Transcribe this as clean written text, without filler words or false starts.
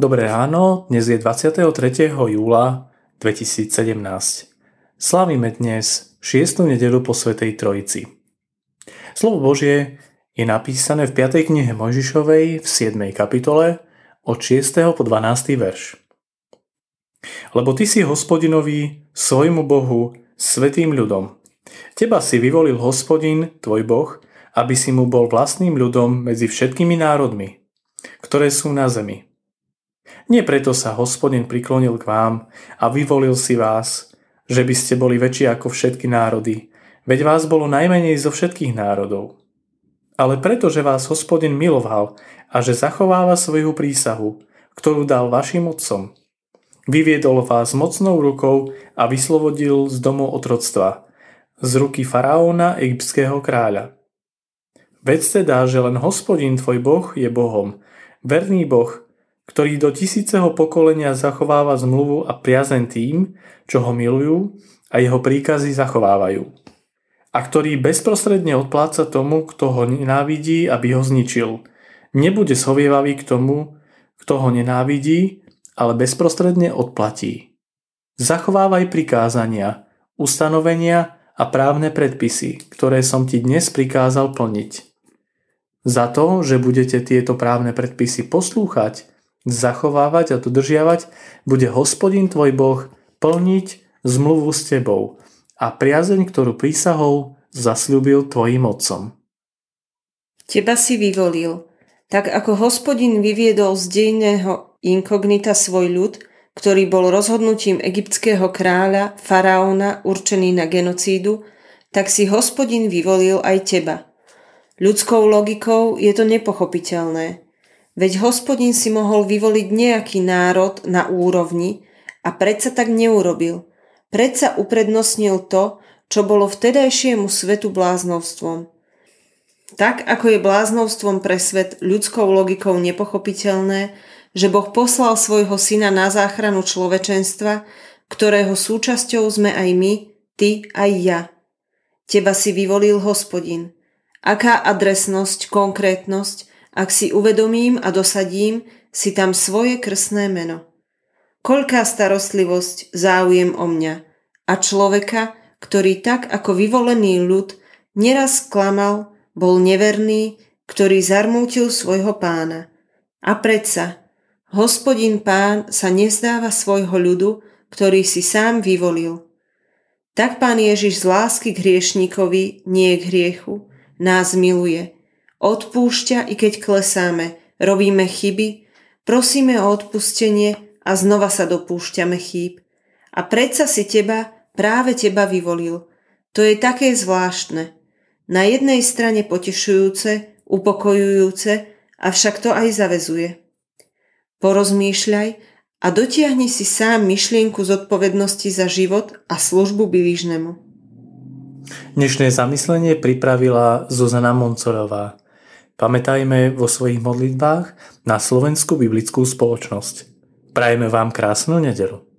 Dobré ráno, dnes je 23. júla 2017. Slávime dnes 6. nedeľu po Svätej Trojici. Slovo Božie je napísané v 5. knihe Mojžišovej v 7. kapitole od 6. po 12. verš. Lebo ty si Hospodinovi, svojmu Bohu, svätým ľudom. Teba si vyvolil Hospodin, tvoj Boh, aby si mu bol vlastným ľudom medzi všetkými národmi, ktoré sú na zemi. Nie preto sa Hospodin priklonil k vám a vyvolil si vás, že by ste boli väčší ako všetky národy, veď vás bolo najmenej zo všetkých národov. Ale preto, že vás Hospodin miloval a že zachováva svoju prísahu, ktorú dal vašim otcom. Vyviedol vás mocnou rukou a vyslobodil z domu otroctva, z ruky faraóna, egyptského kráľa. Veď teda, že len Hospodin tvoj Boh je Bohom, verný Boh, ktorý do 1000. pokolenia zachováva zmluvu a priazeň tým, čo ho milujú a jeho príkazy zachovávajú. A ktorý bezprostredne odpláca tomu, kto ho nenávidí, aby ho zničil. Nebude zhovievavý k tomu, kto ho nenávidí, ale bezprostredne odplatí. Zachovávaj prikázania, ustanovenia a právne predpisy, ktoré som ti dnes prikázal plniť. Za to, že budete tieto právne predpisy poslúchať, zachovávať a dodržiavať, bude Hospodin tvoj Boh plniť zmluvu s tebou a priazeň, ktorú prísahou zasľúbil tvojim otcom. Teba si vyvolil, tak ako Hospodin vyviedol z dejného inkognita svoj ľud, ktorý bol rozhodnutím egyptského kráľa faraóna určený na genocídu, tak si Hospodin vyvolil aj teba. Ľudskou logikou je to nepochopiteľné. Veď Hospodin si mohol vyvoliť nejaký národ na úrovni a predsa tak neurobil. Predsa uprednostnil to, čo bolo vtedajšiemu svetu bláznovstvom. Tak ako je bláznovstvom pre svet ľudskou logikou nepochopiteľné, že Boh poslal svojho syna na záchranu človečenstva, ktorého súčasťou sme aj my, ty aj ja. Teba si vyvolil Hospodin. Aká adresnosť, konkrétnosť, ak si uvedomím a dosadím si tam svoje krstné meno. Koľká starostlivosť, záujem o mňa a človeka, ktorý tak ako vyvolený ľud neraz klamal, bol neverný, ktorý zarmútil svojho pána. A predsa, Hospodin Pán sa nezdáva svojho ľudu, ktorý si sám vyvolil. Tak Pán Ježiš z lásky k hriešníkovi, nie k hriechu, nás miluje. Odpúšťa, i keď klesáme, robíme chyby, prosíme o odpustenie a znova sa dopúšťame chýb. A predsa si práve teba vyvolil. To je také zvláštne. Na jednej strane potešujúce, upokojujúce, avšak to aj zaväzuje. Porozmýšľaj a dotiahni si sám myšlienku zodpovednosti za život a službu blížnemu. Dnešné zamyslenie pripravila Zuzana Moncorová. Pamätajme vo svojich modlitbách na Slovenskú biblickú spoločnosť. Prajeme vám krásnu nedeľu.